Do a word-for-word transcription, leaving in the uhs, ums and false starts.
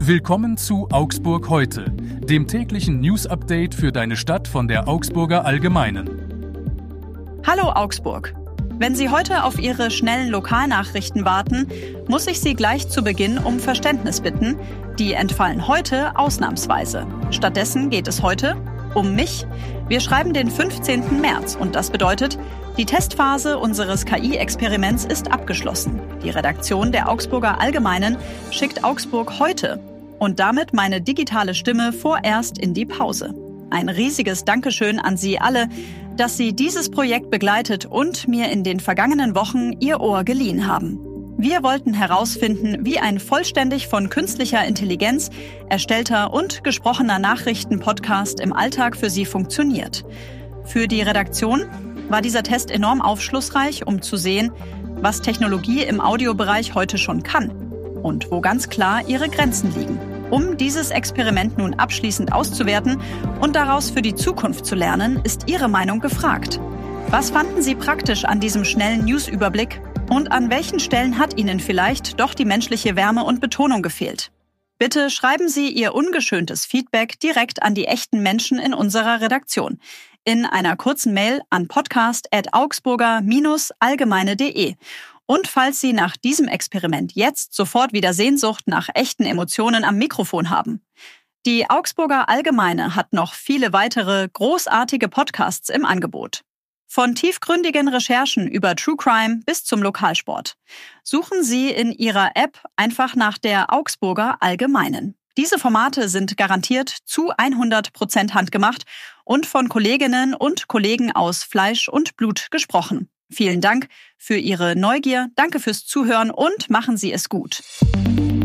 Willkommen zu Augsburg heute, dem täglichen News-Update für deine Stadt von der Augsburger Allgemeinen. Hallo Augsburg! Wenn Sie heute auf Ihre schnellen Lokalnachrichten warten, muss ich Sie gleich zu Beginn um Verständnis bitten. Die entfallen heute ausnahmsweise. Stattdessen geht es heute um mich. Wir schreiben den fünfzehnten März und das bedeutet, die Testphase unseres K I-Experiments ist abgeschlossen. Die Redaktion der Augsburger Allgemeinen schickt Augsburg heute und damit meine digitale Stimme vorerst in die Pause. Ein riesiges Dankeschön an Sie alle, dass Sie dieses Projekt begleitet und mir in den vergangenen Wochen Ihr Ohr geliehen haben. Wir wollten herausfinden, wie ein vollständig von künstlicher Intelligenz erstellter und gesprochener Nachrichten-Podcast im Alltag für Sie funktioniert. Für die Redaktion war dieser Test enorm aufschlussreich, um zu sehen, was Technologie im Audiobereich heute schon kann und wo ganz klar ihre Grenzen liegen. Um dieses Experiment nun abschließend auszuwerten und daraus für die Zukunft zu lernen, ist Ihre Meinung gefragt. Was fanden Sie praktisch an diesem schnellen News-Überblick? Und an welchen Stellen hat Ihnen vielleicht doch die menschliche Wärme und Betonung gefehlt? Bitte schreiben Sie Ihr ungeschöntes Feedback direkt an die echten Menschen in unserer Redaktion in einer kurzen Mail an podcast at augsburger allgemeine punkt de. Und falls Sie nach diesem Experiment jetzt sofort wieder Sehnsucht nach echten Emotionen am Mikrofon haben. Die Augsburger Allgemeine hat noch viele weitere großartige Podcasts im Angebot. Von tiefgründigen Recherchen über True Crime bis zum Lokalsport. Suchen Sie in Ihrer App einfach nach der Augsburger Allgemeinen. Diese Formate sind garantiert zu hundert Prozent handgemacht und von Kolleginnen und Kollegen aus Fleisch und Blut gesprochen. Vielen Dank für Ihre Neugier, danke fürs Zuhören und machen Sie es gut.